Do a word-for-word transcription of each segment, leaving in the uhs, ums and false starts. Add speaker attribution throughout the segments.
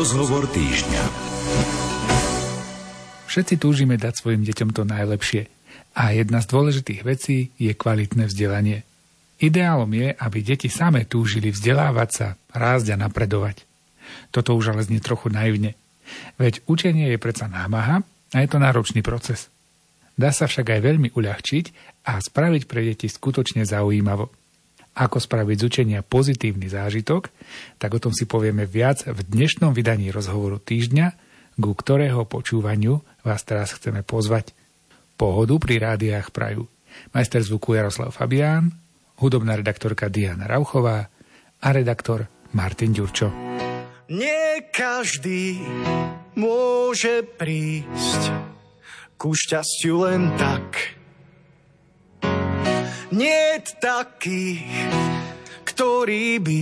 Speaker 1: Rozhovor týždňa.
Speaker 2: Všetci túžime dať svojim deťom to najlepšie. A jedna z dôležitých vecí je kvalitné vzdelanie. Ideálom je, aby deti same túžili vzdelávať sa, rásť a napredovať. Toto už ale znie trochu naivne. Veď učenie je predsa námaha a je to náročný proces. Dá sa však aj veľmi uľahčiť a spraviť pre deti skutočne zaujímavo. Ako spraviť z učenia pozitívny zážitok, tak o tom si povieme viac v dnešnom vydaní Rozhovoru týždňa, ku ktorého počúvaniu vás teraz chceme pozvať. Pohodu pri rádiách prajú majster zvuku Jaroslav Fabián, hudobná redaktorka Diana Rauchová a redaktor Martin Ďurčo.
Speaker 3: Nie každý môže prísť ku šťastiu len tak. Niet takých, ktorí by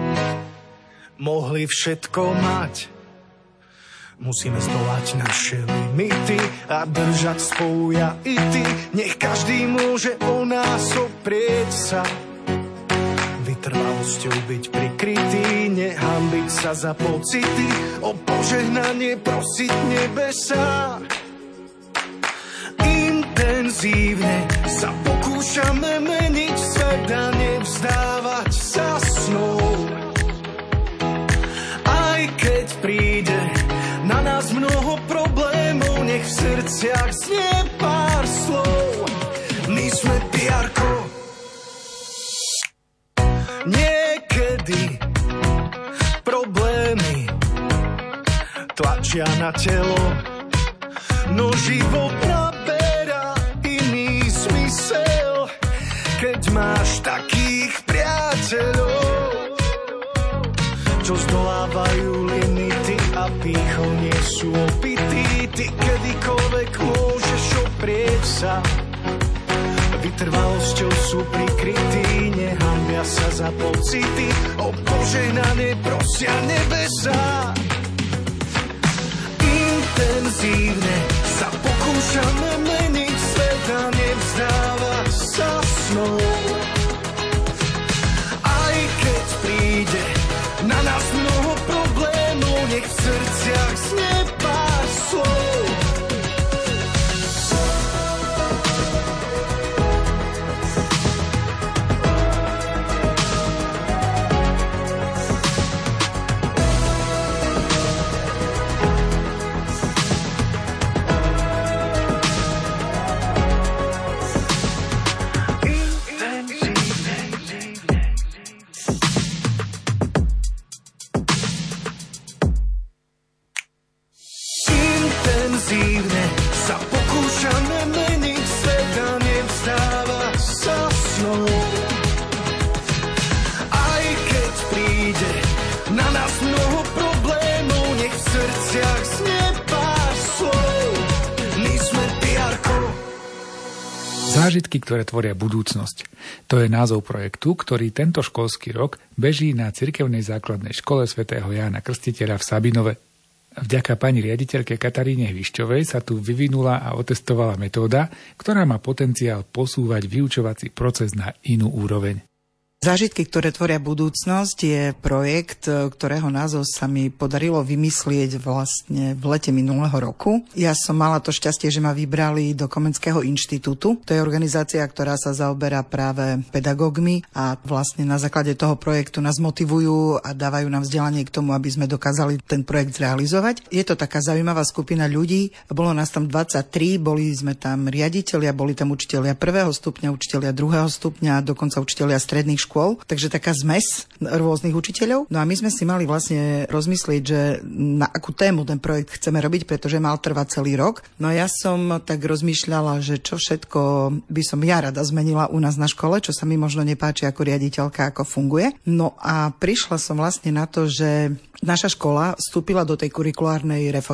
Speaker 3: mohli všetko mať. Musíme zdolať naše limity a držať spolu ja i ty. Nech každý môže o nás oprieť sa. Vytrvalosťou byť prikrytý, nehanbiť sa za pocity, o požehnanie prosiť nebesá. Intenzívne sa pokúšame meniť svet a nevzdávať sa snou. Aj keď príde na nás mnoho problémov, nech v srdciach znie pár slov. My sme piarko. Niekedy problémy tlačia na telo, no život naberá iný zmysel, keď máš takých priateľov, čo zdolávajú limity a pýchou nie sú opití. Ty kedykoľvek môžeš oprieť sa, vytrvalosťou sú prikrytí, nehanbia sa za pocity, o požehnanie prosia nebesá. Intenzívne sa pokúšame meniť svet a nevzdávať sa snou. Aj keď príde na nás mnoho problémov, nech v srdciach znie pár slov.
Speaker 2: Zážitky, ktoré tvoria budúcnosť. To je názov projektu, ktorý tento školský rok beží na cirkevnej základnej škole svätého Jána Krstiteľa v Sabinove. Vďaka pani riaditeľke Kataríne Hvišťovej sa tu vyvinula a otestovala metóda, ktorá má potenciál posúvať vyučovací proces na inú úroveň.
Speaker 4: Zážitky, ktoré tvoria budúcnosť, je projekt, ktorého názov sa mi podarilo vymyslieť vlastne v lete minulého roku. Ja som mala to šťastie, že ma vybrali do Komenského inštitútu. To je organizácia, ktorá sa zaoberá práve pedagógmi a vlastne na základe toho projektu nás motivujú a dávajú nám vzdelanie k tomu, aby sme dokázali ten projekt zrealizovať. Je to taká zaujímavá skupina ľudí. Bolo nás tam dvadsaťtri, boli sme tam riaditelia, boli tam učitelia prvého stupňa, učitelia druhého stupňa, dokonca učitelia stredných škôl. Škôl, takže taká zmes rôznych učiteľov. No a my sme si mali vlastne rozmyslieť, že na akú tému ten projekt chceme robiť, pretože mal trvať celý rok. No ja som tak rozmýšľala, že čo všetko by som ja rada zmenila u nás na škole, čo sa mi možno nepáči ako riaditeľka, ako funguje. No a prišla som vlastne na to, že naša škola vstúpila do tej kurikulárnej reformy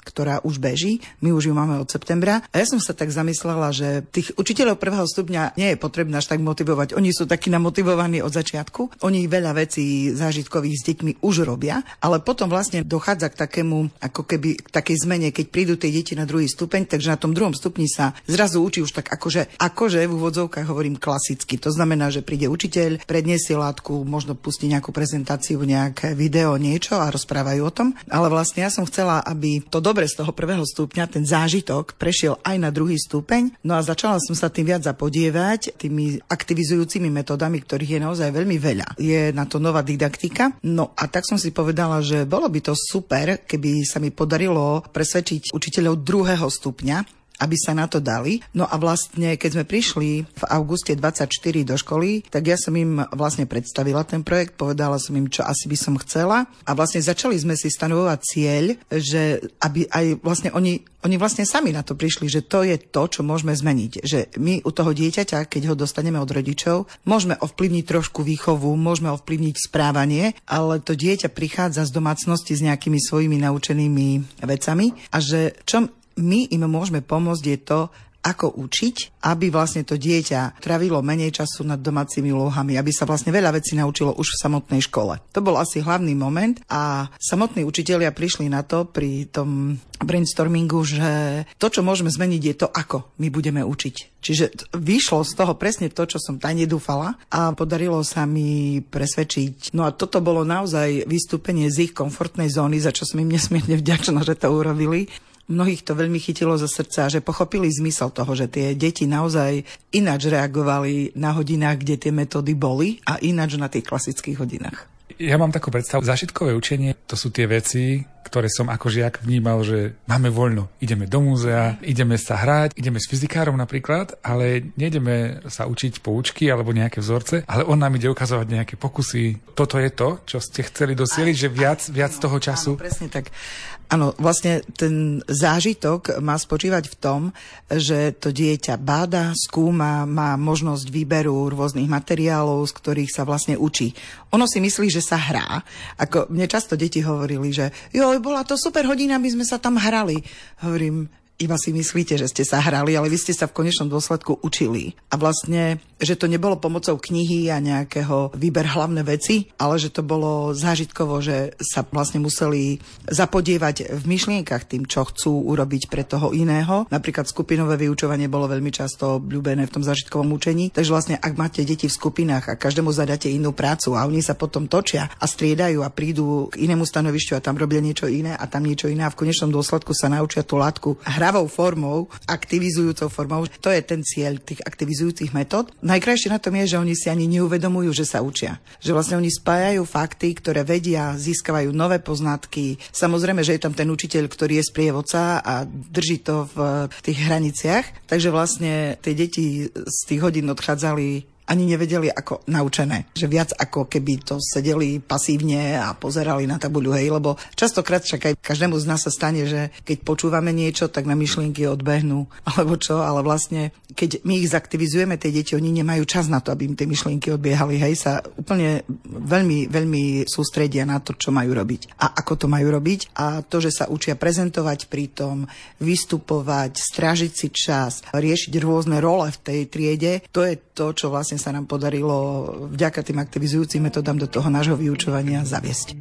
Speaker 4: ktorá už beží. My už ju máme od septembra. A ja som sa tak zamyslela, že tých učiteľov prvého stupňa nie je potrebné až tak motivovať. Oni sú takí namotivovaní od začiatku. Oni veľa vecí zážitkových s deťmi už robia, ale potom vlastne dochádza k takému, ako keby k takej zmene, keď prídu tie deti na druhý stupeň, takže na tom druhom stupni sa zrazu učí už tak akože, akože v úvodzovkách hovorím klasicky. To znamená, že príde učiteľ, predniesie látku, možno pustí nejakú prezentáciu, nejaké video, niečo a rozprávajú o tom. Ale vlastne ja som chcela, aby to dobre z toho prvého stupňa, ten zážitok prešiel aj na druhý stupeň. No a začala som sa tým viac zapodievať, tými aktivizujúcimi metodami, ktorých je naozaj veľmi veľa. Je na to nová didaktika. No a tak som si povedala, že bolo by to super, keby sa mi podarilo presvedčiť učiteľov druhého stupňa, aby sa na to dali. No a vlastne, keď sme prišli v auguste dvadsaťštyri do školy, tak ja som im vlastne predstavila ten projekt, povedala som im, čo asi by som chcela. A vlastne začali sme si stanovovať cieľ, že aby aj vlastne oni, oni vlastne sami na to prišli, že to je to, čo môžeme zmeniť. Že my u toho dieťaťa, keď ho dostaneme od rodičov, môžeme ovplyvniť trošku výchovu, môžeme ovplyvniť správanie, ale to dieťa prichádza z domácnosti s nejakými svojimi naučenými vecami a že čo my im môžeme pomôcť je to, ako učiť, aby vlastne to dieťa trávilo menej času nad domácimi úlohami, aby sa vlastne veľa vecí naučilo už v samotnej škole. To bol asi hlavný moment a samotní učitelia prišli na to pri tom brainstormingu, že to, čo môžeme zmeniť, je to, ako my budeme učiť. Čiže vyšlo z toho presne to, čo som tajne dúfala a podarilo sa mi presvedčiť. No a toto bolo naozaj vystúpenie z ich komfortnej zóny, za čo som im nesmierne vďačná, že to urobili. Mnohých to veľmi chytilo zo srdca, že pochopili zmysel toho, že tie deti naozaj ináč reagovali na hodinách, kde tie metódy boli a ináč na tých klasických hodinách.
Speaker 2: Ja mám takú predstavu, zážitkové učenie, to sú tie veci, ktoré som ako žiak vnímal, že máme voľno. Ideme do múzea, ideme sa hrať, ideme s fyzikárom napríklad, ale nejdeme sa učiť poučky alebo nejaké vzorce, ale on nám ide ukazovať nejaké pokusy. Toto je to, čo ste chceli dosieliť, že viac, viac toho času?
Speaker 4: Áno, presne tak. Áno, vlastne ten zážitok má spočívať v tom, že to dieťa báda, skúma, má možnosť výberu rôznych materiálov, z ktorých sa vlastne učí. Ono si myslí, že sa hrá. Ako mne často deti hovorili, že joj, bola to super hodina, my sme sa tam hrali. Hovorím, iba si myslíte, že ste sa hrali, ale vy ste sa v konečnom dôsledku učili. A vlastne, že to nebolo pomocou knihy a nejakého výber hlavné veci, ale že to bolo zážitkovo, že sa vlastne museli zapodievať v myšlienkach tým, čo chcú urobiť pre toho iného. Napríklad skupinové vyučovanie bolo veľmi často obľúbené v tom zážitkovom učení. Takže vlastne, ak máte deti v skupinách a každému zadáte inú prácu a oni sa potom točia a striedajú a prídu k inému stanovišťu a tam robia niečo iné a tam niečo iné a v konečnom dôsledku sa naučia tú látku hravou formou, aktivizujúcou formou. To je ten cieľ tých aktivizujúcich metód. Najkrajšie na tom je, že oni si ani neuvedomujú, že sa učia. Že vlastne oni spájajú fakty, ktoré vedia, získavajú nové poznatky. Samozrejme, že je tam ten učiteľ, ktorý je sprievodca a drží to v tých hraniciach. Takže vlastne tie deti z tých hodín odchádzali ani nevedeli ako naučené. Že viac ako keby to sedeli pasívne a pozerali na tabuľu, hej, lebo častokrát však aj každému z nás sa stane, že keď počúvame niečo, tak na myšlienky odbehnú, alebo čo, ale vlastne keď my ich zaktivizujeme, tie deti, oni nemajú čas na to, aby im tie myšlienky odbiehali, hej, sa úplne veľmi, veľmi sústredia na to, čo majú robiť a ako to majú robiť a to, že sa učia prezentovať pritom, vystupovať, strážiť si čas, riešiť rôzne role v tej triede, to je to, čo vlastne sa nám podarilo vďaka tým aktivizujúcim metodám do toho nášho vyučovania zaviesť.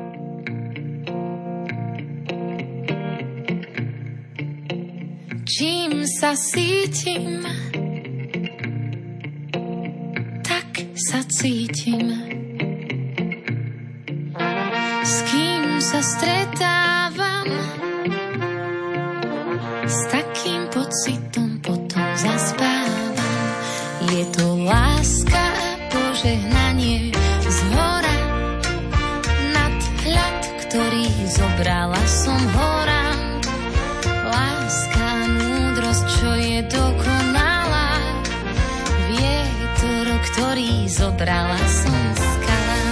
Speaker 1: Čím sa cítim, tak sa cítim. S kým sa stretávam, s takým pocitom potom zaspávam. Je to láska a požehnanie zhora, nadhľad, ktorý zobrala som horám. Láska a múdrosť, čo je dokonalá, vietor, ktorý zobrala som skalám.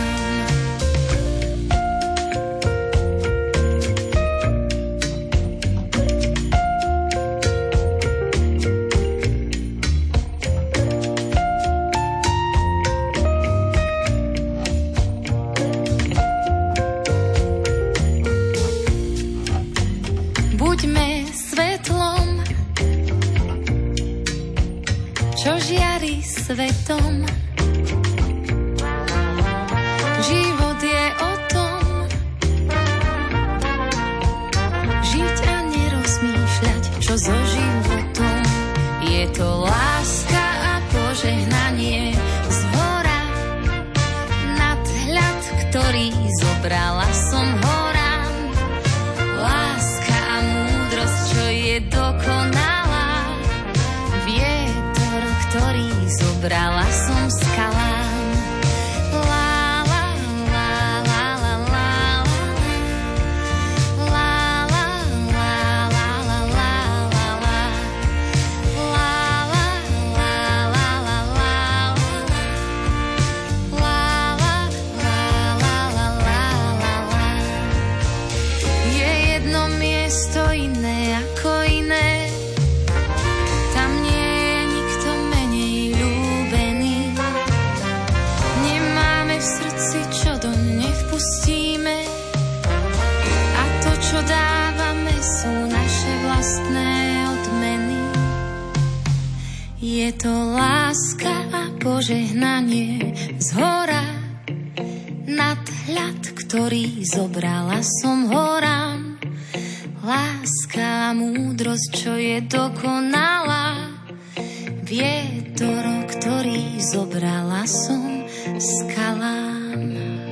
Speaker 1: svetom. Život je o tom žiť a nerozmýšľať, čo so životom. Je to láska a požehnanie zhora, nadhľad, ktorý zobrala som horám. Láska a múdrosť, čo je dokonalá, vietor, ktorý zobrala som skalám. Je to láska a požehnanie zhora, nadhľad, ktorý zobrala som horám. Láska a múdrosť, čo je dokonalá, vietor, ktorý zobrala som skalám.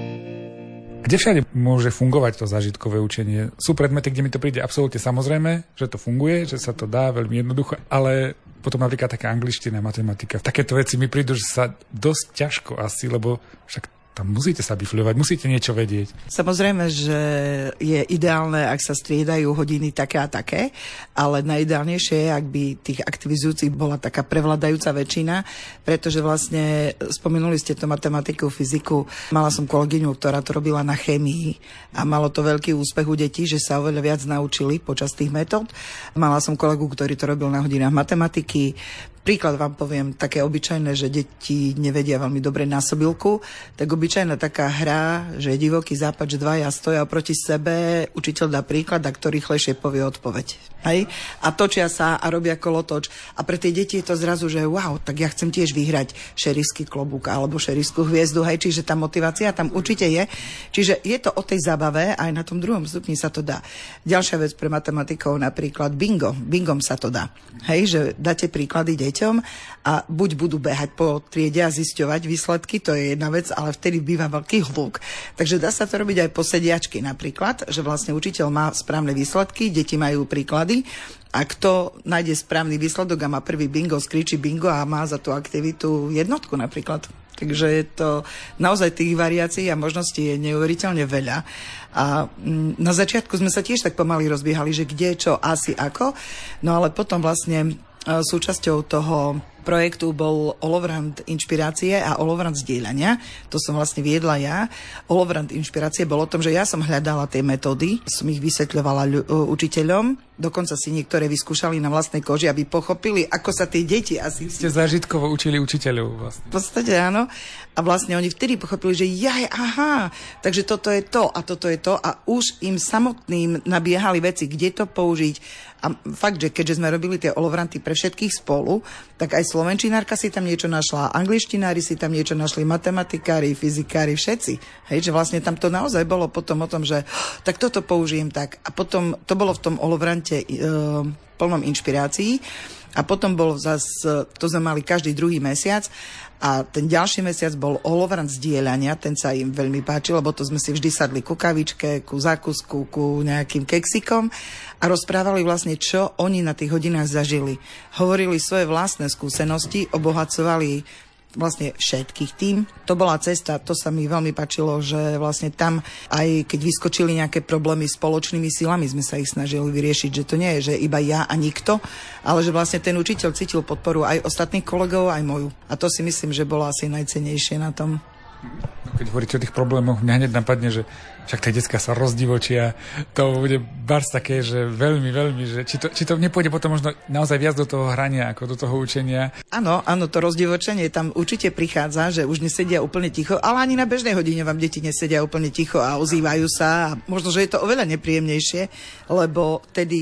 Speaker 2: Kde všade môže fungovať to zážitkové učenie? Sú predmety, kde mi to príde absolútne samozrejme, že to funguje, že sa to dá veľmi jednoducho, ale potom napríklad taká angličtina, matematika. Takéto veci mi prídu, že sa dosť ťažko asi, lebo však tam musíte sa bifľovať, musíte niečo vedieť.
Speaker 4: Samozrejme, že je ideálne, ak sa striedajú hodiny také a také, ale najideálnejšie je, ak by tých aktivizujúcich bola taká prevládajúca väčšina, pretože vlastne spomenuli ste to matematiku, fyziku. Mala som kolegyňu, ktorá to robila na chémii a malo to veľký úspech u detí, že sa oveľa viac naučili počas tých metód. Mala som kolegu, ktorý to robil na hodinách matematiky. Príklad vám poviem, také obyčajné, že deti nevedia veľmi dobre násobilku, tak obyčajná taká hra, že je divoký západ, že dvaja stoja proti sebe, učiteľ dá príklad a kto rýchlejšie povie odpoveď. Hej? A točia sa a robia kolotoč. A pre tie deti je to zrazu, že wow, tak ja chcem tiež vyhrať šerifský klobúk alebo šerifskú hviezdu, hej, čiže tá motivácia tam určite je. Čiže je to o tej zábave, aj na tom druhom stupni sa to dá. Ďalšia vec pre matematikov, napríklad bingo. Bingom sa to dá. Hej, že dáte príklady deťom a buď budú behať po triede a zisťovať výsledky, to je jedna vec, ale vtedy býva veľký hluk. Takže dá sa to robiť aj po sediačky napríklad, že vlastne učiteľ má správne výsledky, deti majú príklady a kto nájde správny výsledok a má prvý bingo, skričí bingo a má za tú aktivitu jednotku napríklad. Takže je to naozaj tých variácií a možností je neuveriteľne veľa. A na začiatku sme sa tiež tak pomaly rozbiehali, že kde, čo, asi, ako. No ale potom vlastne súčasťou toho projektu bol Olovrant inšpirácie a Olovrant zdieľania. To som vlastne viedla ja. Olovrant inšpirácie bolo o tom, že ja som hľadala tie metódy, som ich vysvetľovala ľu- učiteľom. Dokonca si niektoré vyskúšali na vlastnej koži, aby pochopili, ako sa tie deti asi...
Speaker 2: Ste zážitkovo učili učiteľov vlastne.
Speaker 4: V podstate áno. A vlastne oni vtedy pochopili, že jaj, aha, takže toto je to a toto je to a už im samotným nabiehali veci, kde to použiť. A fakt, že keďže sme robili tie olovranty pre všetkých spolu, tak aj slovenčinárka si tam niečo našla, angličtinári si tam niečo našli, matematikári, fyzikári, všetci. Hej, že vlastne tam to naozaj bolo potom o tom, že tak toto použijem tak. A potom to bolo v tom olovrante e, plnom inšpirácií. A potom bol zase, to sme mali každý druhý mesiac a ten ďalší mesiac bol olovrant zdieľania, ten sa im veľmi páčil, lebo to sme si vždy sadli ku kavičke, ku zákusku, ku nejakým keksikom a rozprávali vlastne, čo oni na tých hodinách zažili. Hovorili svoje vlastné skúsenosti, obohacovali vlastne všetkých tým. To bola cesta, to sa mi veľmi páčilo, že vlastne tam, aj keď vyskočili nejaké problémy spoločnými silami, sme sa ich snažili vyriešiť, že to nie je, že iba ja a nikto, ale že vlastne ten učiteľ cítil podporu aj ostatných kolegov, aj moju. A to si myslím, že bolo asi najcennejšie na tom.
Speaker 2: Keď hovoríte o tých problémoch, mňa hneď napadne, že však tie decká sa rozdivočia, to bude bars také, že veľmi, veľmi, že či to, či to nepôjde potom možno naozaj viac do toho hrania, ako do toho učenia.
Speaker 4: Áno, áno, to rozdivočenie tam určite prichádza, že už nesedia úplne ticho, ale ani na bežnej hodine vám deti nesedia úplne ticho a ozývajú sa a možno, že je to oveľa nepríjemnejšie, lebo tedy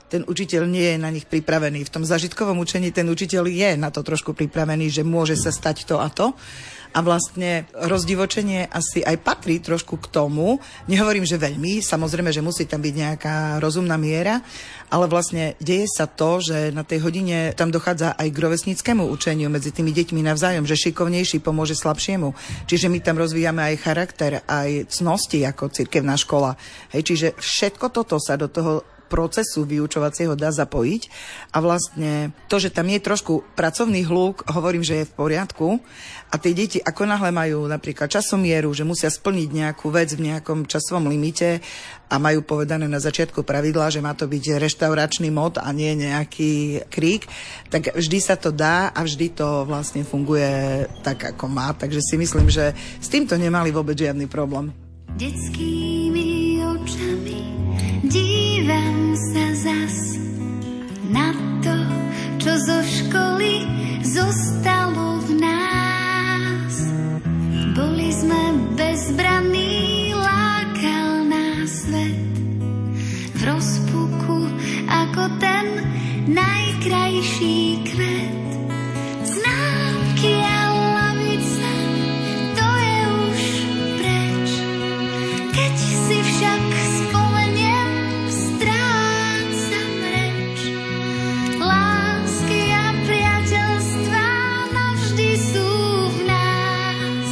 Speaker 4: ten učiteľ nie je na nich pripravený. V tom zážitkovom učení ten učiteľ je na to trošku pripravený, že môže sa stať to a to. A vlastne rozdivočenie asi aj patrí trošku k tomu. Nehovorím, že veľmi, samozrejme, že musí tam byť nejaká rozumná miera, ale vlastne deje sa to, že na tej hodine tam dochádza aj k rovesníckému učeniu medzi tými deťmi navzájom, že šikovnejší pomôže slabšiemu. Čiže my tam rozvíjame aj charakter, aj cnosti ako cirkevná škola. Hej, čiže všetko toto sa do toho procesu vyučovacieho dá zapojiť a vlastne to, že tam je trošku pracovný hluk, hovorím, že je v poriadku a tie deti ako náhle majú napríklad časomieru, že musia splniť nejakú vec v nejakom časovom limite a majú povedané na začiatku pravidla, že má to byť reštauračný mod a nie nejaký krík, tak vždy sa to dá a vždy to vlastne funguje tak, ako má. Takže si myslím, že s týmto nemali vôbec žiadny problém.
Speaker 1: Detskými očami dívam sa zas na to, čo zo školy zostalo v nás. Boli sme bezbranní, lákal nás svet v rozpuku ako ten najkrajší kvet. Známky a lavice, to je už preč, keď si však spomeniem, strácam reč. Lásky a priateľstvá navždy sú v nás.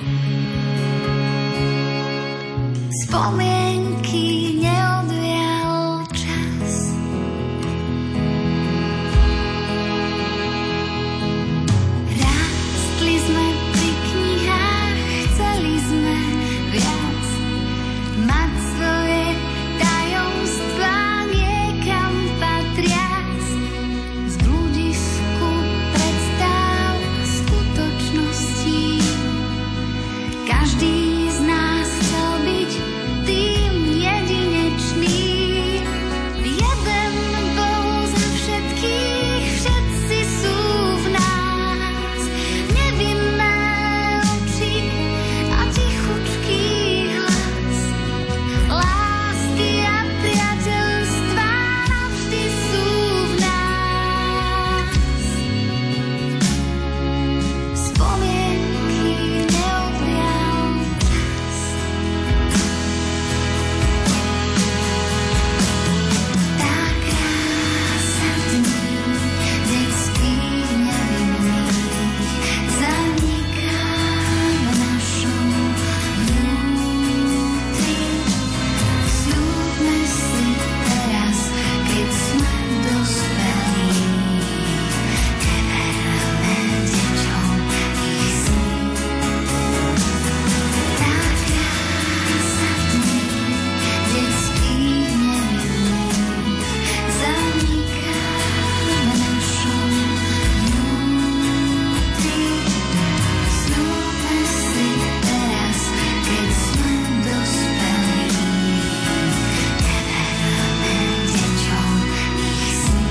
Speaker 1: Spomienky neodvial čas. Rástli sme pri knihách, chceli sme viac, mať svoje tajomstvá niekam patriac. Z bludisku predstáv skutočností každý z nás chcel byť tým jedinečným. Jeden bol za všetkých, všetci sú v nás. Nevinné oči a tichučký hlas. Lásky a priateľstvá navždy sú v nás. Spomienky neodvial čas. Tá krása dní detských nevinných zaniká v našom vnútri. Sľúbme si teraz, keď sme dospelí, neverme deťom ich sny. Tá krása dní detských nevinných zaniká v našom vnútri. Sľúbme si teraz, keď sme dospelí, neverme deťom ich sny.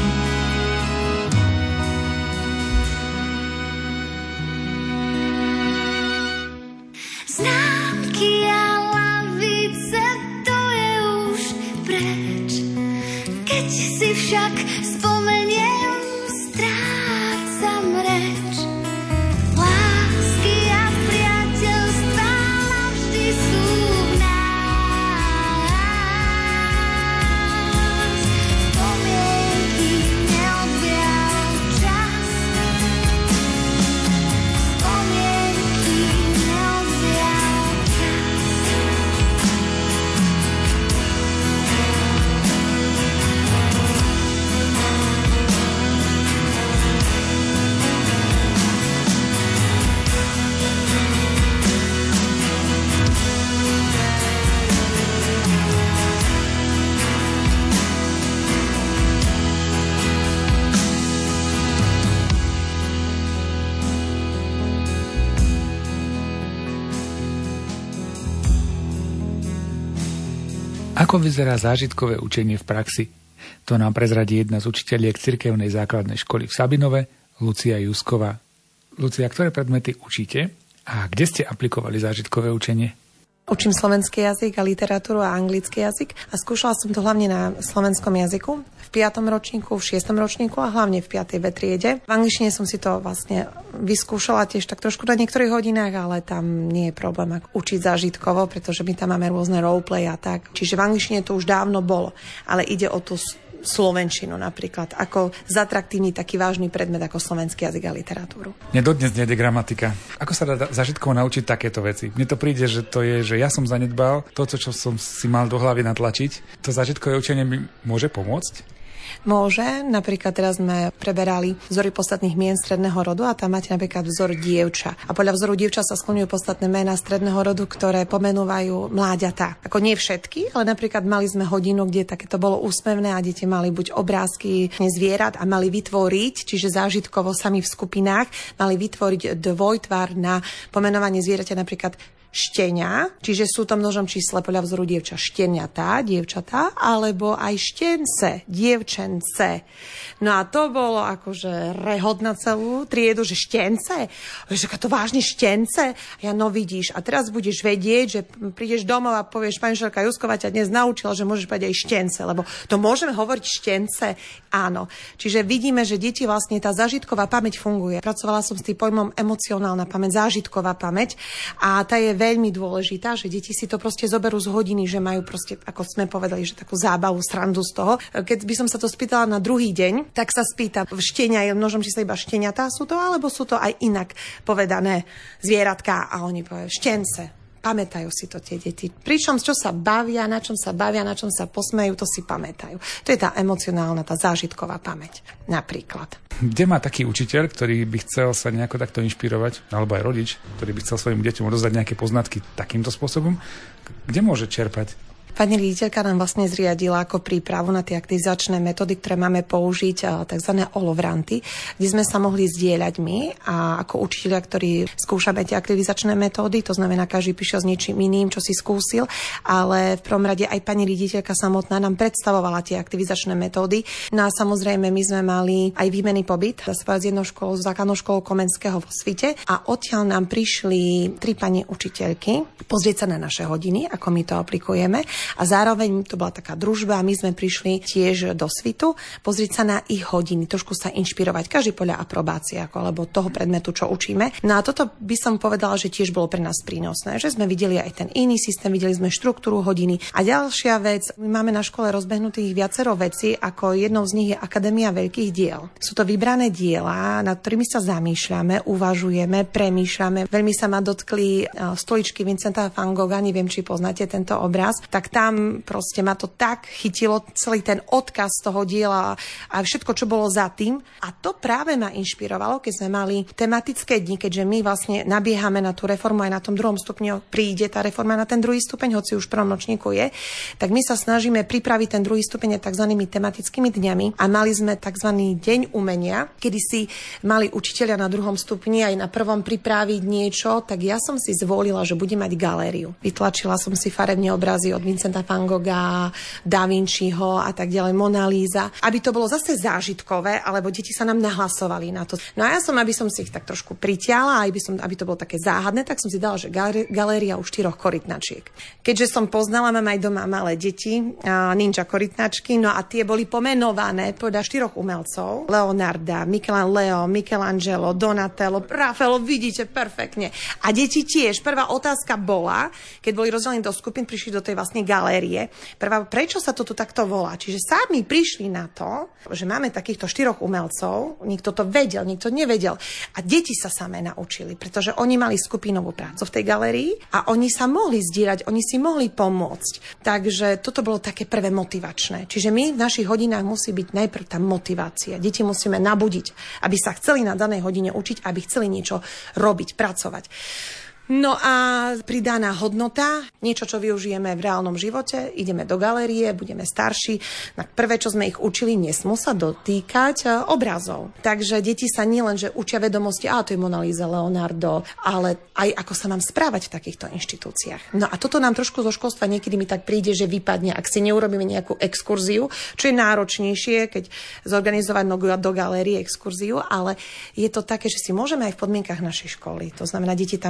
Speaker 1: Známky a lavice, to je už preč, keď si však spomeniem, strácam reč. Lásky a priateľstvá navždy sú v nás. Spomienky neodvial čas. Spomienky neodvial čas.
Speaker 2: Ako vyzerá zážitkové učenie v praxi? To nám prezradí jedna z učiteľiek cirkevnej základnej školy v Sabinove, Lucia Jusková. Lucia, ktoré predmety učíte a kde ste aplikovali zážitkové učenie?
Speaker 5: Učím slovenský jazyk a literatúru a anglický jazyk a skúšala som to hlavne na slovenskom jazyku. V piatom ročníku, v šiestom ročníku a hlavne v piatej bé triede. V angličtine som si to vlastne vyskúšala tiež tak trošku na niektorých hodinách, ale tam nie je problém ak učiť zážitkovo, pretože my tam máme rôzne roleplay a tak. Čiže v angličtine to už dávno bolo, ale ide o tú slovenčinu napríklad, ako zatraktívny taký vážny predmet ako slovenský jazyk a literatúru.
Speaker 2: Mne dodnes nejde gramatika. Ako sa dá zážitkovo naučiť takéto veci? Mne to príde, že to je, že ja som zanedbal to, čo som si mal do hlavy natlačiť. To zážitkové učenie mi môže pomôcť?
Speaker 5: Môže. Napríklad teraz sme preberali vzory podstatných mien stredného rodu a tam máte napríklad vzor dievča. A podľa vzoru dievča sa skloňujú podstatné mená stredného rodu, ktoré pomenúvajú mláďatá. Ako nie všetky, ale napríklad mali sme hodinu, kde takéto bolo úsmevné a deti mali buď obrázky zvierat a mali vytvoriť, čiže zážitkovo sami v skupinách, mali vytvoriť dvojtvar na pomenovanie zvieraťa, napríklad štenia, čiže sú to množom čísle podľa vzoru dievča šteniatá, dievčatá, alebo aj štence, dievčence. No a to bolo akože rehod na celú triedu, že štence? Že to vážne štence? Ja no vidíš. A teraz budeš vedieť, že prídeš domov a povieš, pani Šerka Jusková ťa dnes naučila, že môžeš povedať aj štence, lebo to môžeme hovoriť štence? Áno. Čiže vidíme, že deti vlastne tá zážitková pamäť funguje. Pracovala som s tým pojmom emocionálna pamäť, zážitková pamäť a tá je veľmi dôležitá, že deti si to proste zoberú z hodiny, že majú proste, ako sme povedali, že takú zábavu, srandu z toho. Keď by som sa to spýtala na druhý deň, tak sa spýta, štenia je množom čísle iba šteniatá sú to, alebo sú to aj inak povedané zvieratka a oni povedajú štence. Pamätajú si to tie deti. Pričom, čo sa bavia, na čom sa bavia, na čom sa posmejú, to si pamätajú. To je tá emocionálna, tá zážitková pamäť. Napríklad.
Speaker 2: Kde má taký učiteľ, ktorý by chcel sa nejako takto inšpirovať, alebo aj rodič, ktorý by chcel svojim deťom odozdať nejaké poznatky takýmto spôsobom, kde môže čerpať?
Speaker 5: Pani riaditeľka nám vlastne zriadila ako prípravu na tie aktivizačné metódy, ktoré máme použiť, tzv. Olovranty, kde sme sa mohli zdieľať my a ako učitelia, ktorí skúšame tie aktivizačné metódy, to znamená, každý prišiel s niečím iným, čo si skúsil, ale v prvom rade aj pani riaditeľka samotná nám predstavovala tie aktivizačné metódy. No a samozrejme, my sme mali aj výmenný pobyt s jednou školou, s základnou školou Komenského vo Svite a odtiaľ nám prišli tri pani učiteľky pozrieť sa na naše hodiny, ako my to aplikujeme. A zároveň to bola taká družba a my sme prišli tiež do Svitu pozrieť sa na ich hodiny, trošku sa inšpirovať, každý podľa aprobácie, ako, alebo toho predmetu, čo učíme. No a toto by som povedala, že tiež bolo pre nás prínosné, že sme videli aj ten iný systém, videli sme štruktúru hodiny. A ďalšia vec, my máme na škole rozbehnutých viacero vecí, ako jednou z nich je Akadémia veľkých diel. Sú to vybrané diela, nad ktorými sa zamýšľame, uvažujeme, premýšľame. Veľmi sa ma dotkli stoličky Vincenta van Gogha, neviem, či poznáte tento obraz, tak tam proste ma to tak chytilo, celý ten odkaz toho diela a všetko, čo bolo za tým. A to práve ma inšpirovalo, keď sme mali tematické dni, keďže my vlastne nabiehame na tú reformu aj na tom druhom stupni, príde tá reforma na ten druhý stupeň, hoci už v prvom ročníku je, tak my sa snažíme pripraviť ten druhý stupeň tzv. Tematickými dňami a mali sme tzv. Deň umenia, kedy si mali učitelia na druhom stupni aj na prvom pripraviť niečo, tak ja som si zvolila, že budem mať galériu. Vytlačila som si farebne obrazy od Vincenta van Gogha, Da Vinciho a tak ďalej, Mona Lisa, aby to bolo zase zážitkové, alebo deti sa nám nahlasovali na to. No a ja som, aby som si ich tak trošku pritiahla, aby, som, aby to bolo také záhadné, tak som si dala, že galéria u štyroch korytnačiek. Keďže som poznala, mám aj doma malé deti, ninja korytnačky, no a tie boli pomenované podľa štyroch umelcov. Leonarda, Michelangelo, Michelangelo, Donatello, Raffaello, vidíte, perfektne. A deti tiež. Prvá otázka bola, keď boli rozdelení do skupín, prišli do tej vlastne galérie. Prvá, prečo sa to tu takto volá? Čiže sami prišli na to, že máme takýchto štyroch umelcov, niekto to vedel, niekto nevedel. A deti sa samé naučili, pretože oni mali skupinovú prácu v tej galérii a oni sa mohli zdieľať, oni si mohli pomôcť. Takže toto bolo také prvé motivačné. Čiže my v našich hodinách musí byť najprv tá motivácia. Deti musíme nabudiť, aby sa chceli na danej hodine učiť, aby chceli niečo robiť, pracovať. No a pridaná hodnota, niečo, čo využijeme v reálnom živote, ideme do galérie, budeme starší. Na prvé, čo sme ich učili, nesmú sa dotýkať obrazov. Takže deti sa nielen, že učia vedomosti, a to je Mona Lisa, Leonardo, ale aj ako sa mám správať v takýchto inštitúciách. No a toto nám trošku zo školstva niekedy mi tak príde, že vypadne, ak si neurobíme nejakú exkurziu, čo je náročnejšie, keď zorganizovať do galérie exkurziu, ale je to také, že si môžeme aj v podmienkach našej školy. To znamená, deti tam mali okolo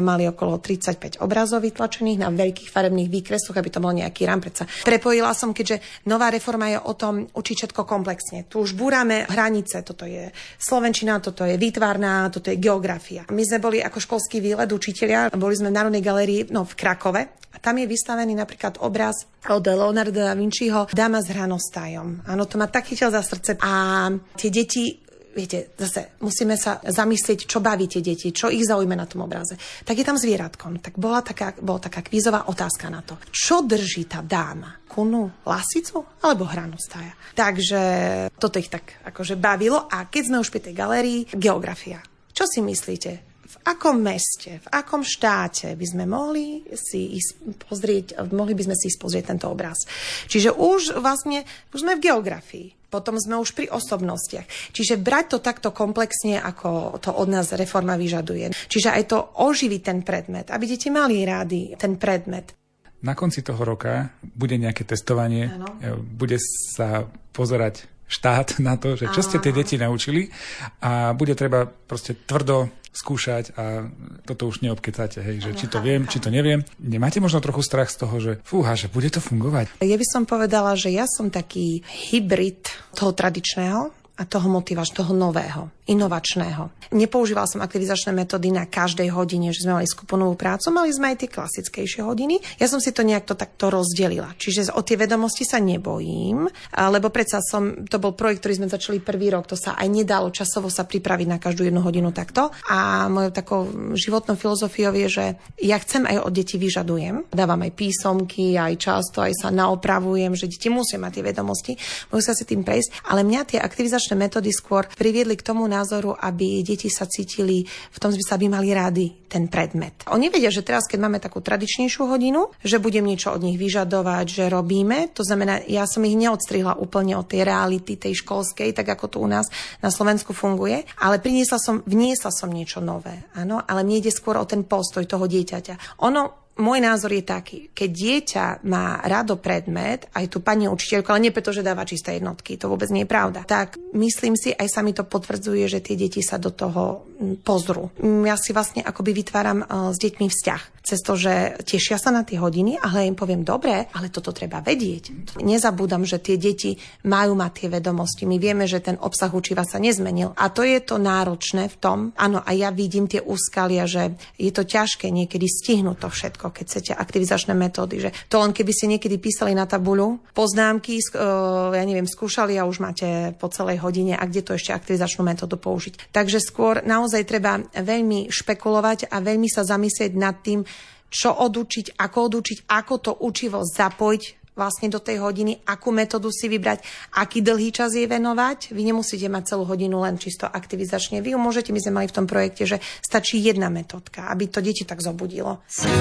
Speaker 5: bolo tridsaťpäť obrazov vytlačených na veľkých farebných výkresoch, aby to bol nejaký rám. Predsa prepojila som, keďže nová reforma je o tom učiť všetko komplexne. Tu už búrame hranice, toto je slovenčina, toto je výtvarná, toto je geografia. My sme boli ako školský výlet učitelia, boli sme v Národnej galérii, no v Krakove. A tam je vystavený napríklad obraz od Leonarda da Vinciho Dáma s hranostajom. Áno, to ma tak chytil za srdce. A tie deti, viete, zase musíme sa zamyslieť, čo baví tie deti, čo ich zaujíma na tom obraze. Tak je tam zvieratko. Tak bola taká, bola taká kvízová otázka na to. Čo drží tá dáma? Kunu, lasicu alebo hranostaja? Takže toto ich tak akože bavilo. A keď sme už pri tej galérii, geografia. Čo si myslíte? V akom meste, v akom štáte by sme mohli si ísť pozrieť, mohli by sme si ísť pozrieť tento obraz. Čiže už vlastne, už sme v geografii. Potom sme už pri osobnostiach. Čiže brať to takto komplexne, ako to od nás reforma vyžaduje. Čiže aj to oživiť ten predmet, aby deti mali rádi ten predmet.
Speaker 2: Na konci toho roka bude nejaké testovanie, ano. Bude sa pozerať štát na to, že čo ste tie deti naučili a bude treba proste tvrdo skúšať a toto už neobkecáte, hej, že či to viem, či to neviem. Nemáte možno trochu strach z toho, že fúha, že bude to fungovať? Ja
Speaker 5: by som povedala, že ja som taký hybrid toho tradičného a toho motivačného, toho nového, inovačného. Nepoužívala som aktivizačné metódy na každej hodine, že sme mali skupinovú prácu, mali sme aj tie klasickejšie hodiny. Ja som si to nejak to takto rozdelila. Čiže o tie vedomosti sa nebojím, lebo predsa som, to bol projekt, ktorý sme začali prvý rok, to sa aj nedalo časovo sa pripraviť na každú jednu hodinu takto. A mojou takou životnou filozofiou je, že ja chcem aj od detí vyžadujem. Dávam aj písomky, aj často, aj sa naopravujem, že deti musia mať tie vedomosti, musia si tým prejsť, ale mňa tie aktivizačné metódy skôr priviedli k tomu názoru, aby deti sa cítili v tom zmysle, aby mali rádi ten predmet. Oni vedia, že teraz, keď máme takú tradičnejšiu hodinu, že budem niečo od nich vyžadovať, že robíme. To znamená, ja som ich neodstrihla úplne od tej reality, tej školskej, tak ako tu u nás na Slovensku funguje, ale priniesla som, vniesla som niečo nové. Áno, ale mne ide skôr o ten postoj toho dieťaťa. Ono Môj názor je taký, keď dieťa má rado predmet, aj tu pani učiteľka, ale nie preto, že dáva čisté jednotky, to vôbec nie je pravda, tak myslím si, aj sa mi to potvrdzuje, že tie deti sa do toho pozrú. Ja si vlastne akoby vytváram s deťmi vzťah. Cez to, že tešia sa na tie hodiny, ale im poviem, dobre, ale toto treba vedieť. Nezabúdam, že tie deti majú mať tie vedomosti. My vieme, že ten obsah učiva sa nezmenil. A to je to náročné v tom. Áno, a ja vidím tie úskalia, že je to ťažké niekedy stihnúť to všetko, keď chcete aktivizačné metódy. Že to len keby ste niekedy písali na tabuľu poznámky, ja neviem, skúšali a už máte po celej hodine, a kde to ešte aktivizačnú metódu použiť. Takže skôr naozaj treba veľmi špekulovať a veľmi sa zamyslieť nad tým, čo odučiť, ako odučiť, ako to učivo zapojiť vlastne do tej hodiny, akú metódu si vybrať, aký dlhý čas jej venovať. Vy nemusíte mať celú hodinu len čisto aktivizačne. Vy ju môžete, my sme mali v tom projekte, že stačí jedna metódka, aby to deti tak zobudilo.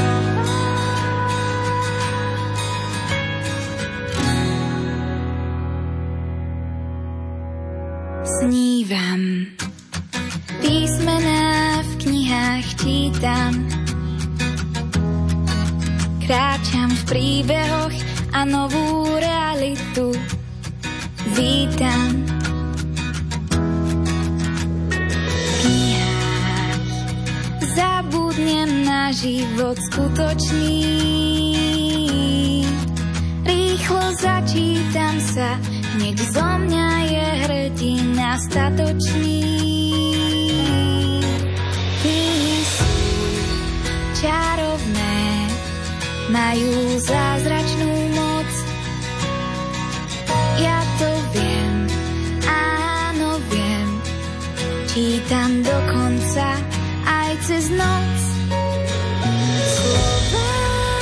Speaker 1: Snívam, písmená v knihách čítam, kráčam v príbehoch a novú realitu vítam. V knihách zabudnem na život skutočný, rýchlo začítam sa, hneď zo mňa je hrdina statočný. Knihy sú čarovné, majú zázračnú moc. Ja to viem, áno viem, čítam dokonca aj cez noc. Slova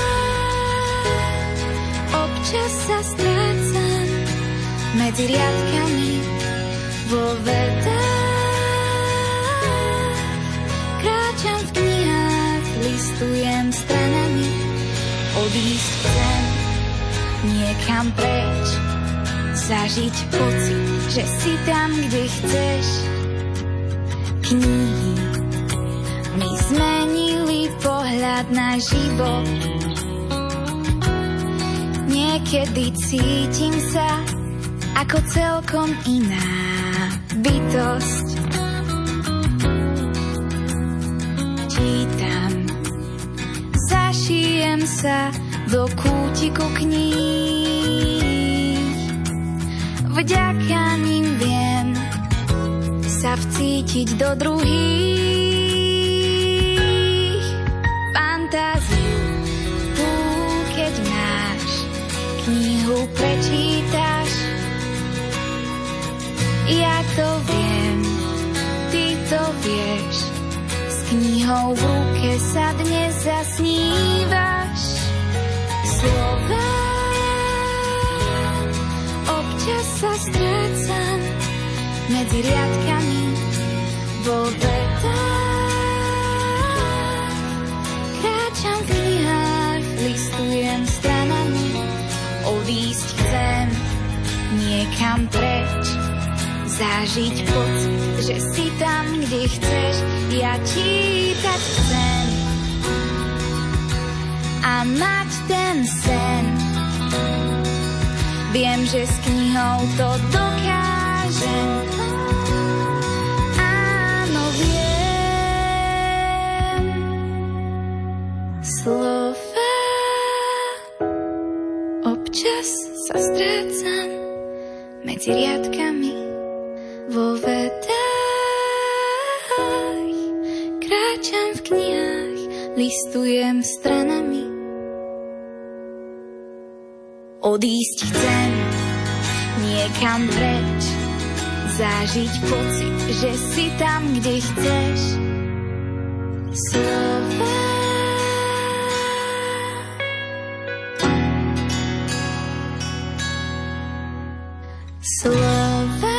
Speaker 1: občas sa strácam medzi riadkami vo vetách. Kráčam v knihách, listujem stranami, odísť chcem niekam preč, zažiť pocit, že si tam, kde chceš. Knihy mi zmenili pohľad na život. Niekedy cítim sa ako celkom iná bytosť. Čítam
Speaker 6: sa do kútiku kníh. Vďaka ním viem sa vcítiť do druhých. Fantáziu tú, keď máš, knihu prečítaš. Ja to viem, ty to vieš, s knihou v ruke sa dnes zasnívaš. Slová občas sa strácam medzi riadkami vo vetách. Kráčam v knihách, listujem stranami, odísť chcem niekam preč. Zažiť pocit, že si tam, kde chceš, ja čítať chcem a mať ten sen. Viem, že s knihou to dokážem. Áno, viem. Slova občas sa strácam medzi riadkami vo vetách. Kráčam v knihách, listujem stranami. Odísť chcem niekam preč, zažiť pocit, že si tam, kde chceš. Slova Slova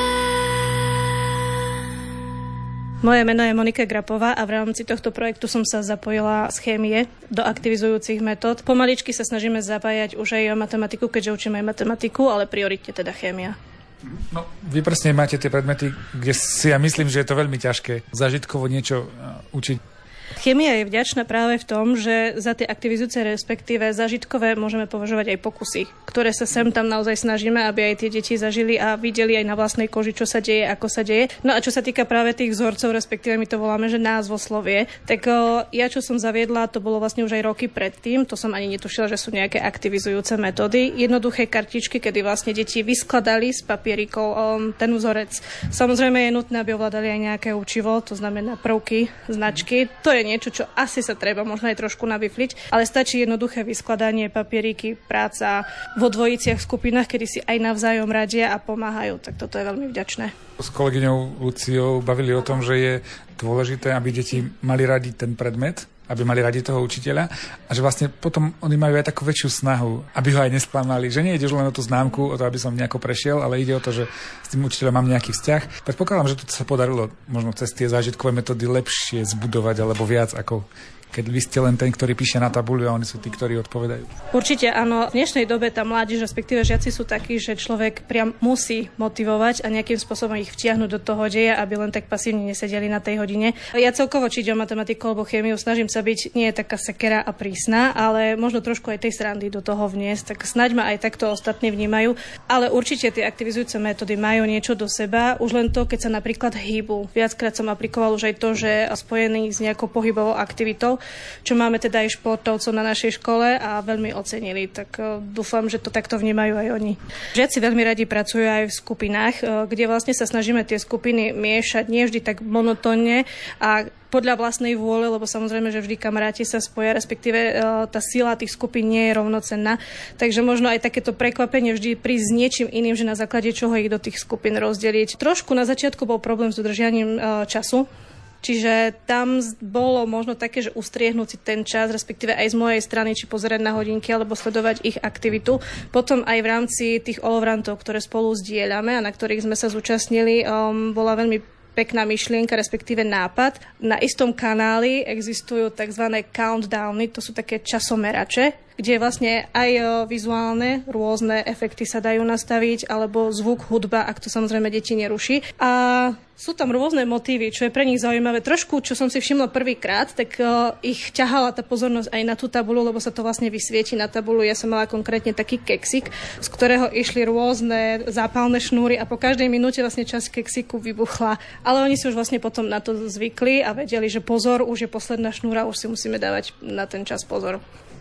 Speaker 7: Moje meno je Monika Grapová a v rámci tohto projektu som sa zapojila z chémie do aktivizujúcich metód. Pomaličky sa snažíme zapájať už aj matematiku, keďže učíme aj matematiku, ale prioritne teda chémia.
Speaker 2: No, vy presne máte tie predmety, kde si ja myslím, že je to veľmi ťažké zážitkovo niečo učiť.
Speaker 7: Chémia je vďačná práve v tom, že za tie aktivizujúce, respektíve zážitkové, môžeme považovať aj pokusy, ktoré sa sem tam naozaj snažíme, aby aj tie deti zažili a videli aj na vlastnej koži, čo sa deje, ako sa deje. No a čo sa týka práve tých vzorcov, respektíve my to voláme, že názvoslovie, tak o, ja čo som zaviedla, to bolo vlastne už aj roky predtým, to som ani netušila, že sú nejaké aktivizujúce metódy. Jednoduché kartičky, kedy vlastne deti vyskladali z papierikov o, ten vzorec. Samozrejme je nutné, aby ovládali aj nejaké učivo, to znamená prvky, značky. To je niečo, čo asi sa treba možno aj trošku nabifliť, ale stačí jednoduché vyskladanie, papieriky, práca vo dvojiciach, skupinách, kedy si aj navzájom radia a pomáhajú, tak toto je veľmi vďačné.
Speaker 2: S kolegyňou Luciou bavili o tom, že je dôležité, aby deti mali radi ten predmet, aby mali radi toho učiteľa a že vlastne potom oni majú aj takú väčšiu snahu, aby ho aj nesklamali, že nie ide už len o tú známku, o to, aby som nejako prešiel, ale ide o to, že s tým učiteľom mám nejaký vzťah. Predpokladám, že to sa podarilo možno cez tie zážitkové metódy lepšie zbudovať alebo viac ako keď vy ste len ten, ktorý píše na tabuľu a oni sú tí, ktorí odpovedajú.
Speaker 7: Určite áno. V dnešnej dobe tá mládež, respektíve žiaci sú takí, že človek priam musí motivovať a nejakým spôsobom ich vtiahnuť do toho deja, aby len tak pasívne nesedeli na tej hodine. Ja celkovo, či ide o matematiku alebo chémiu, snažím sa byť nie taká sekera a prísna, ale možno trošku aj tej srandy do toho vniesť, tak snáď ma aj takto ostatní vnímajú. Ale určite tie aktivizujúce metódy majú niečo do seba, už len to, keď sa napríklad hýbu. Viackrát som aplikoval už aj to, že spojený s nejakou pohybovou aktivitou, čo máme teda aj športovcov na našej škole a veľmi ocenili. Tak dúfam, že to takto vnímajú aj oni. Žiaci veľmi radi pracujú aj v skupinách, kde vlastne sa snažíme tie skupiny miešať nie vždy tak monotónne a podľa vlastnej vôle, lebo samozrejme, že vždy kamaráti sa spoja, respektíve tá sila tých skupín nie je rovnocenná. Takže možno aj takéto prekvapenie vždy prísť s niečím iným, že na základe čoho ich do tých skupín rozdeliť. Trošku na začiatku bol problém s udržianím času. Čiže tam bolo možno také, že ustriehnúť si ten čas, respektíve aj z mojej strany, či pozerať na hodinky, alebo sledovať ich aktivitu. Potom aj v rámci tých olovrantov, ktoré spolu zdieľame a na ktorých sme sa zúčastnili, um, bola veľmi pekná myšlienka, respektíve nápad. Na istom kanáli existujú tzv. Countdowny, to sú také časomerače, kde vlastne aj vizuálne rôzne efekty sa dajú nastaviť, alebo zvuk, hudba, ak to samozrejme deti neruší. A sú tam rôzne motívy, čo je pre nich zaujímavé. Trošku, čo som si všimla prvýkrát, tak uh, ich ťahala tá pozornosť aj na tú tabuľu, lebo sa to vlastne vysvieti na tabuľu. Ja som mala konkrétne taký keksik, z ktorého išli rôzne zápalné šnúry a po každej minúte vlastne časť keksiku vybuchla. Ale oni si už vlastne potom na to zvykli a vedeli, že pozor, už je posledná šnúra, už si musíme dávať na ten čas pozor.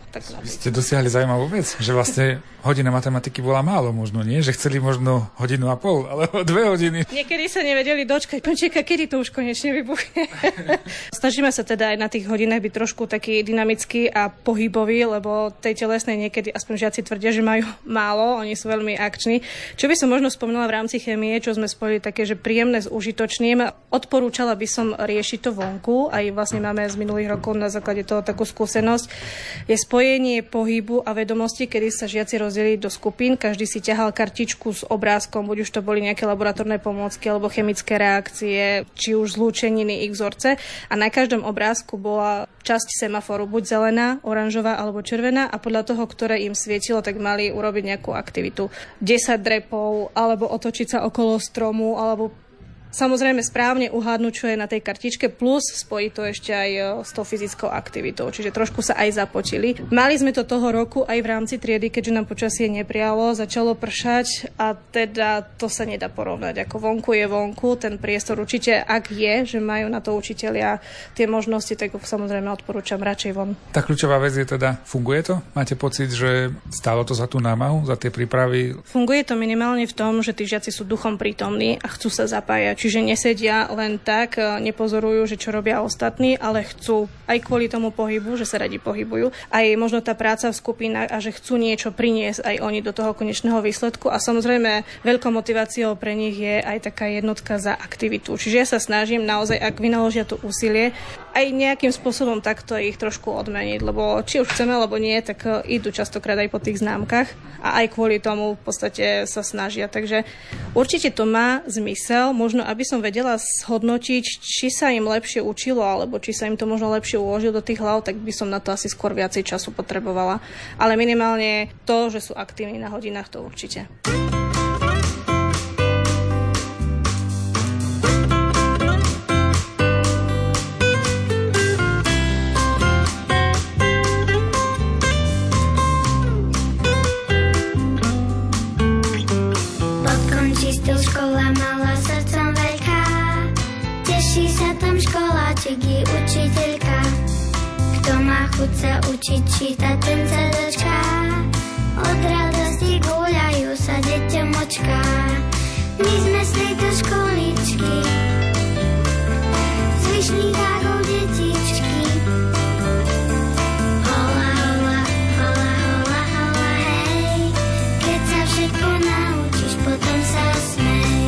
Speaker 7: Tak
Speaker 2: Vy ste dosiahli zaujímavú vec, že vlastne hodina matematiky bola málo možno, nie? Že chceli možno hodinu a pol, alebo dve hodiny.
Speaker 7: Niekedy sa nevedeli dočkať, počkaj, kedy to už konečne vybuchne. Snažíme sa teda aj na tých hodinách byť trošku taký dynamický a pohybový, lebo tej telesnej niekedy, aspoň žiaci tvrdia, že majú málo, oni sú veľmi akční. Čo by som možno spomínala v rámci chémie, čo sme spojili také, že príjemné s užitočným, odporúčala by som riešiť to vonku, aj vlastne máme z minulých rokov na základe toho takú skúsenosť, je spojenie pohybu a vedomosti, kedy sa žiaci rozdelili do skupín, každý si ťahal kartičku s obrázkom, buď už to boli nejaké laboratórne pomôcky alebo chemické reakcie, či už zlúčeniny, ich vzorce, a na každom obrázku bola časť semaforu, buď zelená, oranžová alebo červená, a podľa toho, ktoré im svietilo, tak mali urobiť nejakú aktivitu. desať drepov, alebo otočiť sa okolo stromu, alebo samozrejme správne uhádnuť, čo je na tej kartičke, plus spojiť to ešte aj s tou fyzickou aktivitou, čiže trošku sa aj započili. Mali sme to toho roku aj v rámci triedy, keďže nám počasie neprijalo, začalo pršať a teda to sa nedá porovnať. Ako vonku je vonku, ten priestor určite, ak je, že majú na to učitelia tie možnosti, tak samozrejme odporúčam radšej von.
Speaker 2: Tá kľúčová vec je teda, funguje to? Máte pocit, že stálo to za tú námahu, za tie prípravy?
Speaker 7: Funguje to minimálne v tom, že tí žiaci sú duchom prítomní a chcú sa zapájať. Čiže nesedia len tak, nepozorujú, že čo robia ostatní, ale chcú aj kvôli tomu pohybu, že sa radi pohybujú. Aj možno tá práca v skupinách a že chcú niečo priniesť aj oni do toho konečného výsledku. A samozrejme veľkou motiváciou pre nich je aj taká jednotka za aktivitu. Čiže ja sa snažím naozaj, ak vynaložia to úsilie, aj nejakým spôsobom takto ich trošku odmeniť, lebo či už chceme, alebo nie, tak idú častokrát aj po tých známkach a aj kvôli tomu v podstate sa snažia. Takže určite to má zmysel, možno aby som vedela zhodnotiť, či sa im lepšie učilo, alebo či sa im to možno lepšie uložilo do tých hlav, tak by som na to asi skôr viacej času potrebovala. Ale minimálne to, že sú aktívni na hodinách, to určite.
Speaker 8: Je učiteľka, kto má chuť sa učiť čítať, ten sa dočká. Od radosti guľajú sa deťom očká. My sme z tejto školičky, zvyšných vágov detičky. Hola, hola, hola, hola, hola, hej. Keď sa všetko naučíš, potom sa smej.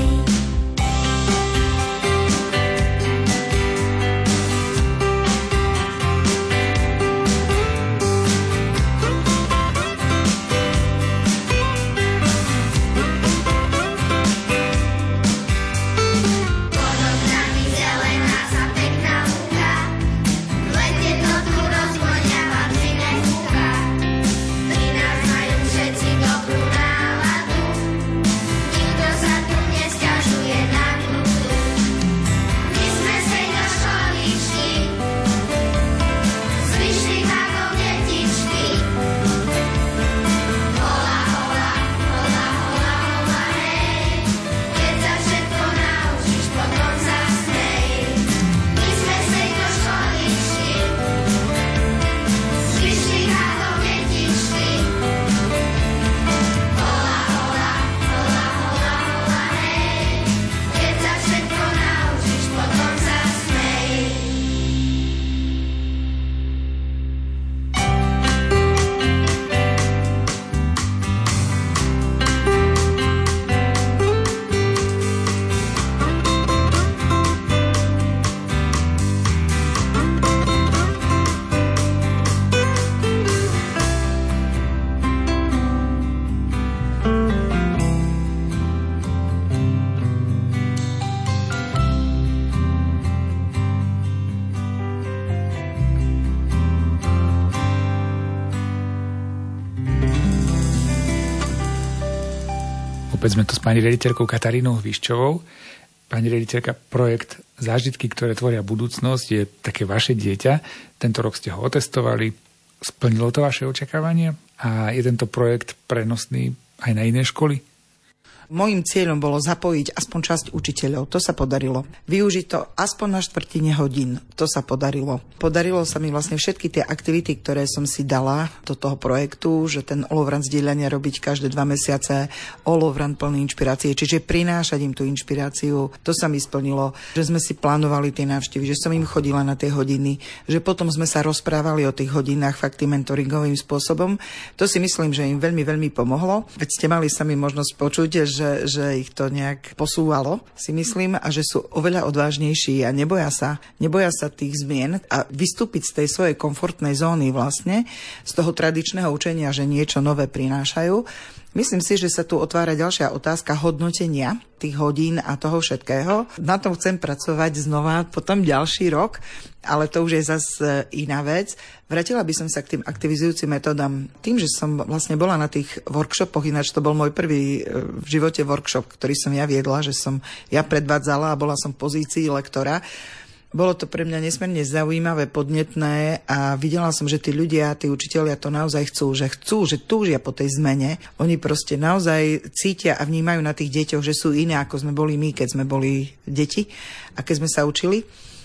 Speaker 2: Opäť sme tu s pani riaditeľkou Katarínou Hviščovou. Pani riaditeľka, projekt Zážitky, ktoré tvoria budúcnosť, je také vaše dieťa. Tento rok ste ho otestovali. Splnilo to vaše očakávania? A je tento projekt prenosný aj na iné školy?
Speaker 4: Mojím cieľom bolo zapojiť aspoň časť učiteľov. To sa podarilo. Využiť to aspoň na štvrtine hodín. To sa podarilo. Podarilo sa mi vlastne všetky tie aktivity, ktoré som si dala do toho projektu, že ten olovran zdieľania robiť každé dva mesiace, olovran plný inšpirácie, čiže prinášať im tú inšpiráciu. To sa mi splnilo, že sme si plánovali tie návštevy, že som im chodila na tie hodiny, že potom sme sa rozprávali o tých hodinách fakt mentoringovým spôsobom. To si myslím, že im veľmi, veľmi pomohlo. Veď ste mali sami možnosť počuť, že, že ich to nejak posúvalo, si myslím, a že sú oveľa odvážnejší a neboja sa, neboja sa tých zmien a vystúpiť z tej svojej komfortnej zóny vlastne, z toho tradičného učenia, že niečo nové prinášajú. Myslím si, že sa tu otvára ďalšia otázka hodnotenia tých hodín a toho všetkého. Na tom chcem pracovať znova potom ďalší rok, ale to už je zase iná vec. Vrátila by som sa k tým aktivizujúcim metodám. Tým, že som vlastne bola na tých workshopoch, ináč to bol môj prvý v živote workshop, ktorý som ja viedla, že som ja predvádzala a bola som v pozícii lektora. Bolo to pre mňa nesmierne zaujímavé, podnetné a videla som, že tí ľudia, tí učitelia to naozaj chcú, že chcú, že túžia po tej zmene. Oni proste naozaj cítia a vnímajú na tých deťoch, že sú iné, ako sme boli my, keď sme boli deti a keď sme sa učili.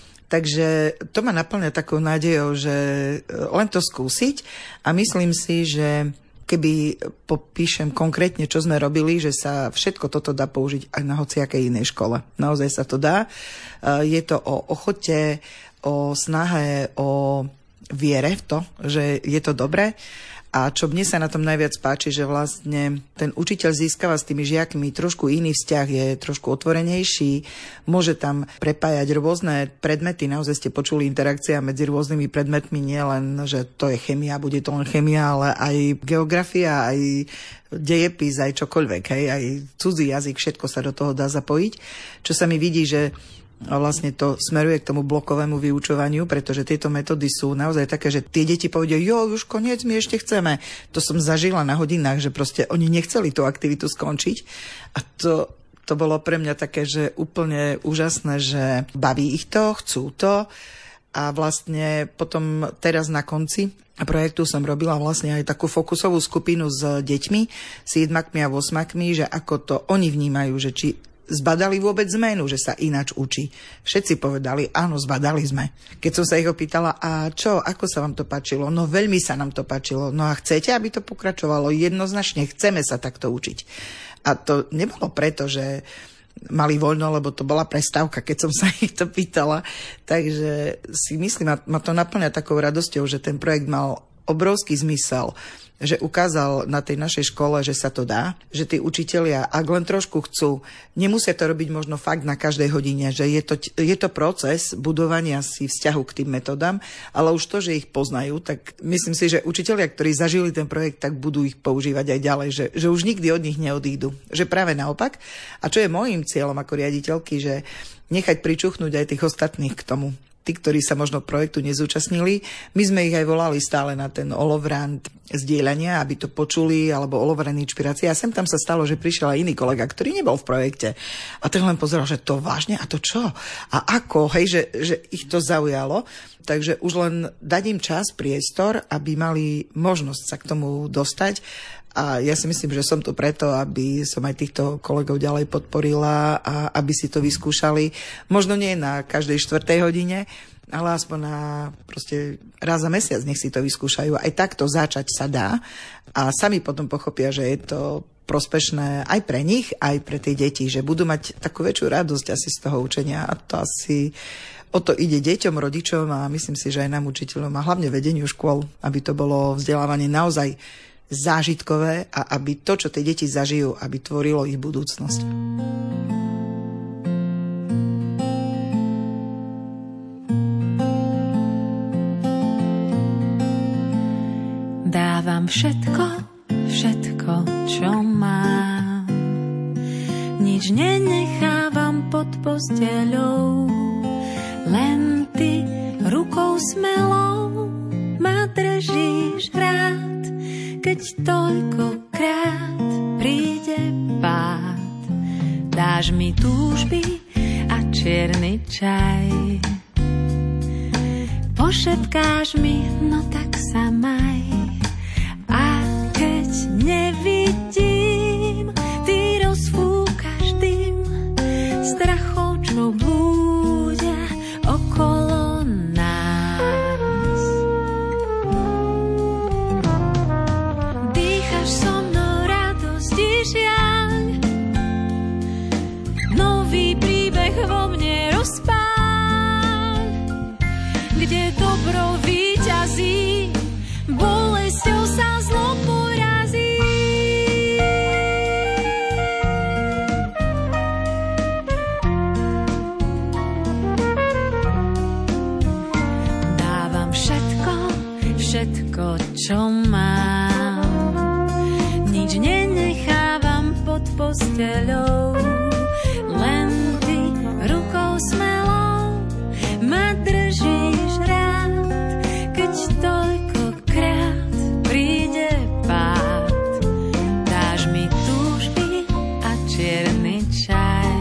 Speaker 4: Takže to ma naplňa takou nádejou, že len to skúsiť a myslím si, že keby popíšem konkrétne, čo sme robili, že sa všetko toto dá použiť aj na hociakej inej škole. Naozaj sa to dá. Je to o ochote, o snahe, o viere v to, že je to dobré. A čo mne sa na tom najviac páči, že vlastne ten učiteľ získava s tými žiakmi trošku iný vzťah, je trošku otvorenejší, môže tam prepájať rôzne predmety, naozaj ste počuli interakcia medzi rôznymi predmetmi, nie len, že to je chémia, bude to len chémia, ale aj geografia, aj dejepis, aj čokoľvek, hej, aj cudzí jazyk, všetko sa do toho dá zapojiť. Čo sa mi vidí, že a vlastne to smeruje k tomu blokovému vyučovaniu, pretože tieto metódy sú naozaj také, že tie deti povedia, jo, už koniec, my ešte chceme. To som zažila na hodinách, že proste oni nechceli tú aktivitu skončiť. A to, to bolo pre mňa také, že úplne úžasné, že baví ich to, chcú to. A vlastne potom teraz na konci projektu som robila vlastne aj takú fokusovú skupinu s deťmi, siedmakmi a osmakmi, že ako to oni vnímajú, že či zbadali vôbec zmenu, že sa ináč učí. Všetci povedali, áno, zbadali sme. Keď som sa ich opýtala, a čo, ako sa vám to páčilo? No veľmi sa nám to páčilo. No a chcete, aby to pokračovalo? Jednoznačne chceme sa takto učiť. A to nebolo preto, že mali voľno, lebo to bola prestávka, keď som sa ich to pýtala. Takže si myslím, ma to naplňa takou radosťou, že ten projekt mal obrovský zmysel, že ukázal na tej našej škole, že sa to dá, že tí učitelia, ak len trošku chcú, nemusia to robiť možno fakt na každej hodine, že je to, je to proces budovania si vzťahu k tým metodám, ale už to, že ich poznajú, tak myslím si, že učitelia, ktorí zažili ten projekt, tak budú ich používať aj ďalej, že, že už nikdy od nich neodídu. Že práve naopak. A čo je môjim cieľom ako riaditeľky, že nechať pričuchnúť aj tých ostatných k tomu. Tí, ktorí sa možno projektu nezúčastnili. My sme ich aj volali stále na ten olovran zdieľania, aby to počuli, alebo olovran inšpirácie. A sem tam sa stalo, že prišiel aj iný kolega, ktorý nebol v projekte. A ten len pozeral, že to vážne? A to čo? A ako? Hej, že, že ich to zaujalo. Takže už len dať im čas, priestor, aby mali možnosť sa k tomu dostať. A ja si myslím, že som tu preto, aby som aj týchto kolegov ďalej podporila a aby si to vyskúšali. Možno nie na každej štvrtej hodine, ale aspoň na proste raz za mesiac nech si to vyskúšajú. Aj takto začať sa dá a sami potom pochopia, že je to prospešné aj pre nich, aj pre tie deti, že budú mať takú väčšiu radosť asi z toho učenia a to asi o to ide deťom, rodičom a myslím si, že aj nám učiteľom a hlavne vedeniu škôl, aby to bolo vzdelávanie naozaj zážitkové a aby to, čo tie deti zažijú, aby tvorilo ich budúcnosť.
Speaker 1: Dávam všetko, všetko, čo mám. Nič nenechávam pod posteľou, len ty rukou smelou ma držíš rád. Keď toľkokrát príde pád, dáš mi túžby a čierny čaj. Pošepkáš mi, no tak sa maj. A keď nevidím, ty rozfúkaš posteľou. Len ty rukou smelou ma držíš rád, keď toľkokrát príde pád. Dáš mi túžby a čierny čaj.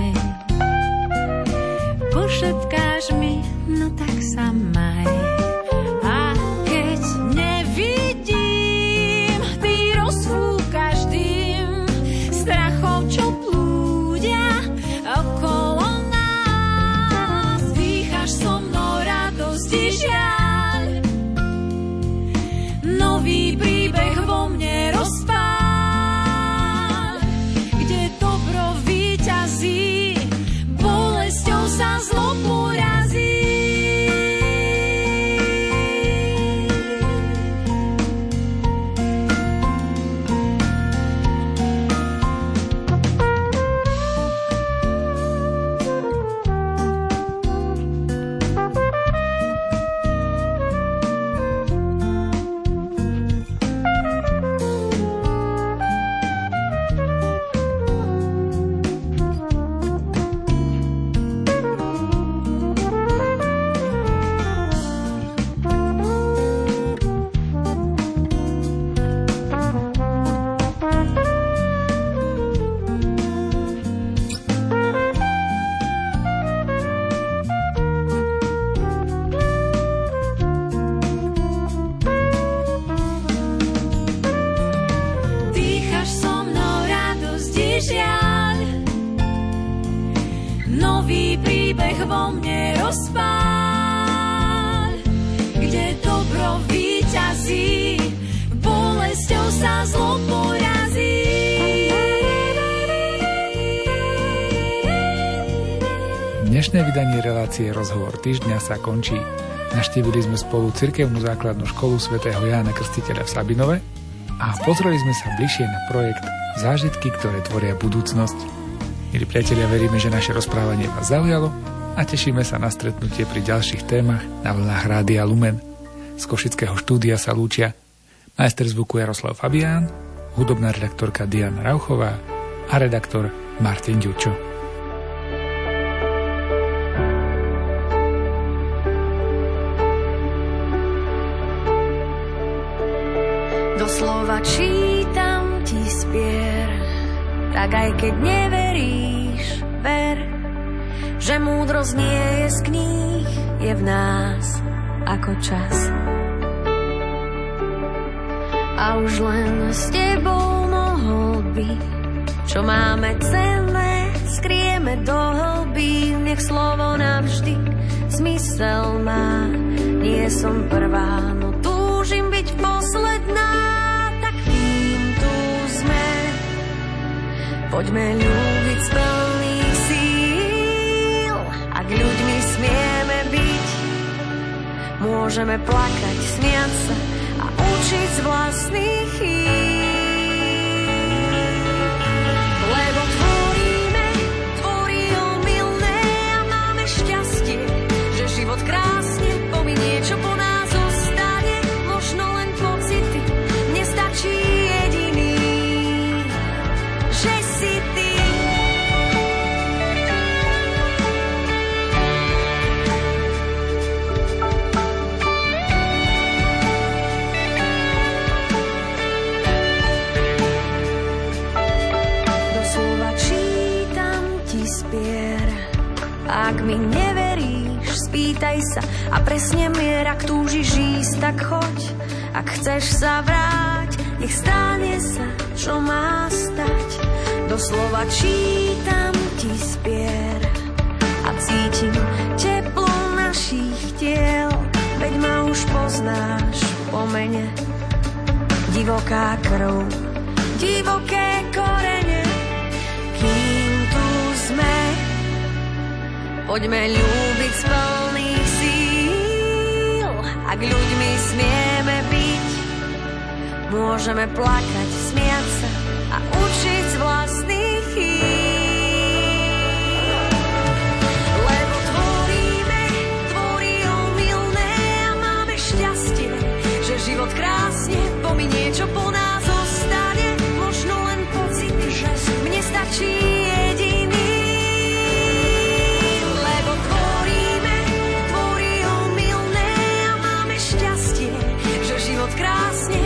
Speaker 1: Pošepkáš mi, no tak sa maj. A keď nevidím, ty rozfúkaš dým strachov, čo blúdia okolo nás. Dýchaš so mnou radosť i žiaľ, nový príbeh vo mne rozpáľ, kde dobro víťazí, bolesťou sa zlo porazí. Nový príbeh vo mne rozpáľ, kde dobro víťazí, bolesťou sa zlo porazí.
Speaker 2: Dnešné vydanie relácie Rozhovor týždňa sa končí. Naštívili sme spolu cirkevnú základnú školu svätého Jána Krstiteľa v Sabinove a pozreli sme sa bližšie na projekt Zážitky, ktoré tvoria budúcnosť. Milí priatelia, veríme, že naše rozprávanie vás zaujalo a tešíme sa na stretnutie pri ďalších témach na vlnách Rádia Lumen. Z košického štúdia sa lúčia majster zvuku Jaroslav Fabián, hudobná redaktorka Diana Rauchová a redaktor Martin Ďurčo.
Speaker 1: Doslova čítam ti spier, tak aj keď neveríš, ver, že múdrosť nie je z kníh, je v nás ako čas. A už len s tebou mohol byť, čo máme cenné, skrieme do hlbí, nech slovo navždy zmysel má. Nie som prvá, no túžim byť posledná, tak kým tu sme, poďme ľúbiť z plných síl. Ak ľuďmi smieme byť, môžeme plakať, smiať sa a učiť z vlastných chýb. Lebo tvoríme, tvorí omylné a máme šťastie, že život krásne pominie, čo po nás ostane. Možno len pocity, nestačí jediný, že si ty. Doslova čítam ti spier, ak mi neveríš, spýtaj sa a presne mier, ak túžiš ísť, tak choď. Ak chceš sa vráť, nech stane sa, čo má stať. Doslova čítam ti spier a cítim teplo našich tiel. Veď ma už poznáš po mene, divoká krv, divoké korene. Kým tu sme, poďme ľúbiť z plných síl. Ak ľuďmi smieme byť, môžeme plakať, smiať sa a učiť z vlastných chýb. Lebo tvoríme, tvorí omylné a máme šťastie, že život krásne pominie, čo po nás ostane. Možno len pocity, že mne stačí život krásne